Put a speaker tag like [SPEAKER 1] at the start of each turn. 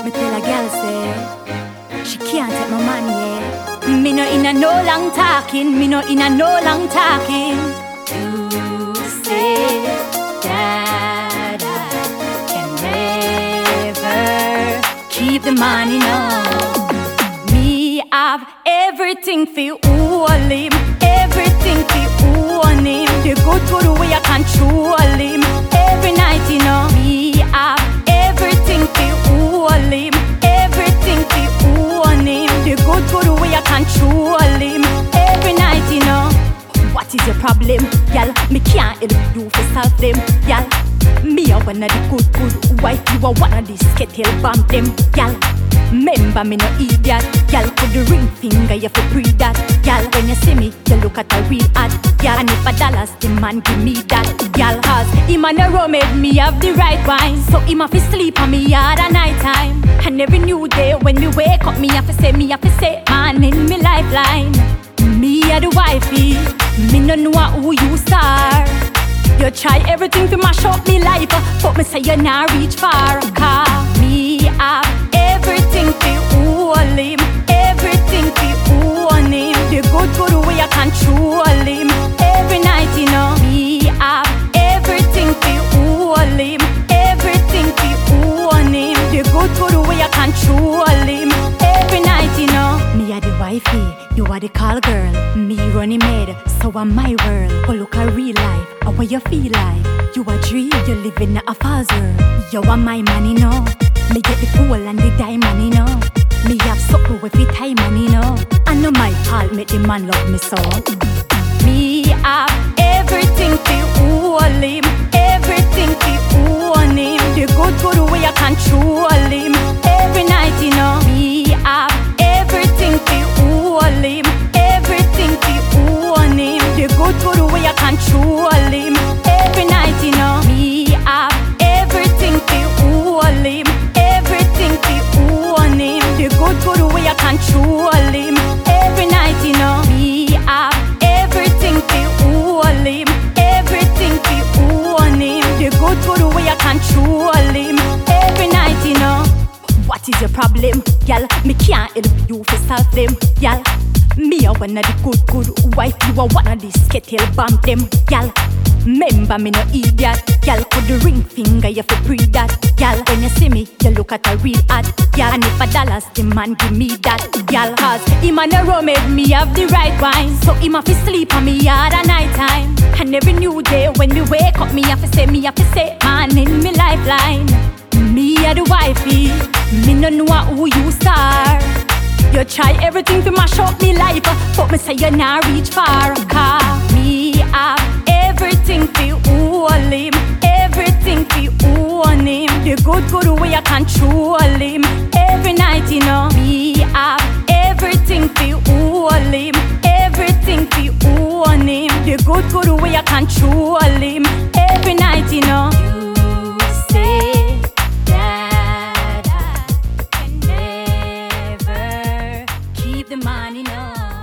[SPEAKER 1] Me tell a girl say she can't take my money, yeah. Me no in a no long talking, me no in a no long talking. You say that I can never keep the money, no. Me have everything for you, him. Everything for you, him. The good way I control him. Every night, you know. Me have everything for you, him. Everything for you, him. The good way I control him. Every night, you know. What is your problem, y'all? Me can't help you to solve them, y'all. Me a one of the good wife, you a one of the skettle bomb them, y'all. Remember me no idiot, y'all. Put the ring finger, you fi pre that, y'all. When you see me, you look at a real ad, y'all. And if $1, the man give me that, y'all. Cause him and the rum made me have the right wine, so him have to sleep on me yard at night time. And every new day when me wake up, me have to say, man in me lifeline. Me a the wifey, me no know who you are. You try everything to mash up me life, but me say you not reach far. Cause me have everything for you, him. Everything for you, him. The good way I control him. Every night, you know. Me have everything for you, him. Everything for you, him. The good way I control him. Every night, you know. Me a the wifey, you are the call girl. Me running mad, so I'm my world. Oh look at real life, how what you feel like. You a dream, you live in a false world. You are my money, no. Me get the pool and the diamond, you know. Me have something with the time, money, you know. I know my fault make the man love me so. Me have everything for you, him. Everything for you, him. The good way I control him. Every night, you know. Me have everything for you, him. Everything for you, him. The good way I control him. Every night, you know. Me have everything for you, him. Everything for you, him. The good way I control him. Every night, you know. Me have everything for you, him. Everything for you, him. The good way I control him. Every night, you know. What is your problem, y'all? Me can't help you to solve them, y'all. Me a one of the good wife, you a one of the skettle bomb them, y'all. Remember me no idiot, y'all. Put the ring finger, you fi pre that, y'all. When you see me, you look at a real ad, y'all. And if $1, the man give me that, y'all. Cause him and the rum made me have the right wine, so him have to sleep on me yard at night time. And every new day when we wake up, me have to say, man in me lifeline. Me a the wifey, me no know who you are. You try everything to mash up me life, but me say you not reach far. Cause me have everything for you, him. Everything for you, him. The good way I control him. Every night, you know. Me have everything for you, him. Everything for you, him. The good way I control him. Every night, you know. You say that I can never keep the money, no.